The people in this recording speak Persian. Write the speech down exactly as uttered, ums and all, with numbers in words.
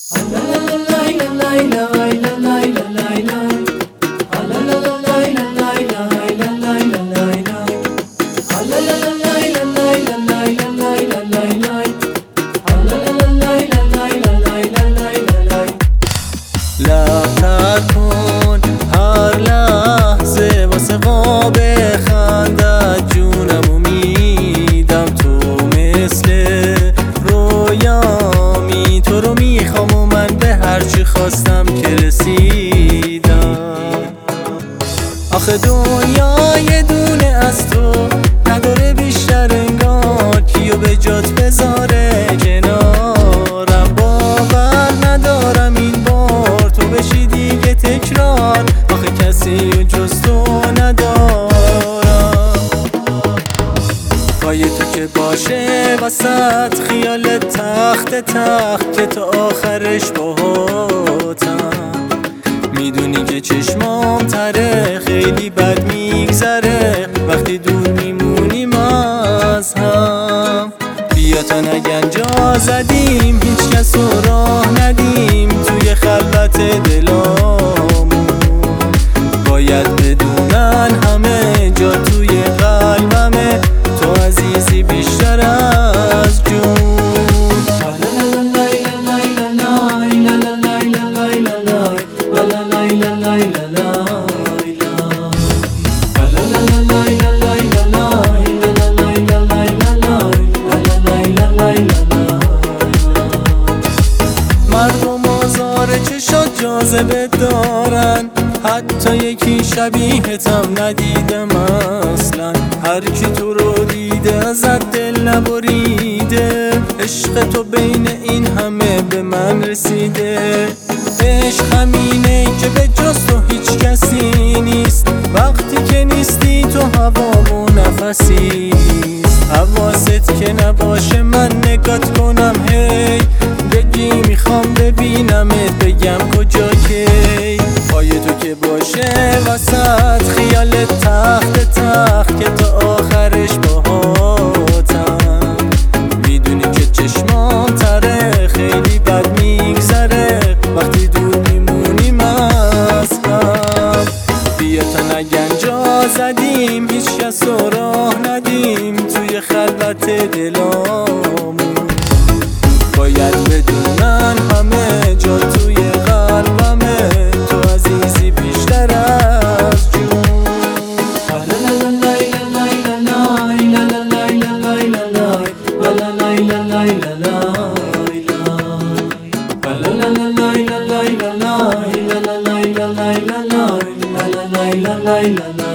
لبتر کن هر لحظه واسه قاب خندت جونمو میدم، تو مثل رویامی، تو رو میخوام و من به هرچی خواستم که رسیدم. آخه دنیا یه دونه از تو نداره بیشتر، انگار کیو به جات بذاره کنارم. باور ندارم این بار تو بشی دیگه تکرار، آخه کسی و جز تو ندارم. پای تو که باشه وسط خیال تخت تخت که تا آخرش باهاتم. میدونی که چشمام تره، خیلی بد میگذره وقتی دور میمونیم از هم. بیا تا نگن جا زدیم، هیچ کس رو راه ندیم توی خلوت دلامون. باید بدونن همه جا توی قلبمه، تو عزیزی بیشتر از جون. مردم آزار چشات جاذبه دارن، حتی یکی شبیهتم ندیدم اصلا. هر کی تو رو دیده ازت دل نبریده، عشق تو بین این همه به من رسیده. عشق همینه که به جز تو هیچ کسی نیست، وقتی که نیستی تو هوام و نفسیست. حواست که نباشه من نگات کنم، هی بگی میخوام ببینمت، بگم کجا کی. پای تو که باشه وسط خیال تخت تخت که تا آخرش باهاتم. میدونی که چشمام تره، خیلی بد میگذره وقتی دور میمونیم از هم. بیا تا نگن جا زدیم، هیچ کس رو راه ندیم توی خلوت دلامون. باید بدونن همه جا توی قلبمه، تو عزیزی بیشتر از جون. La la la la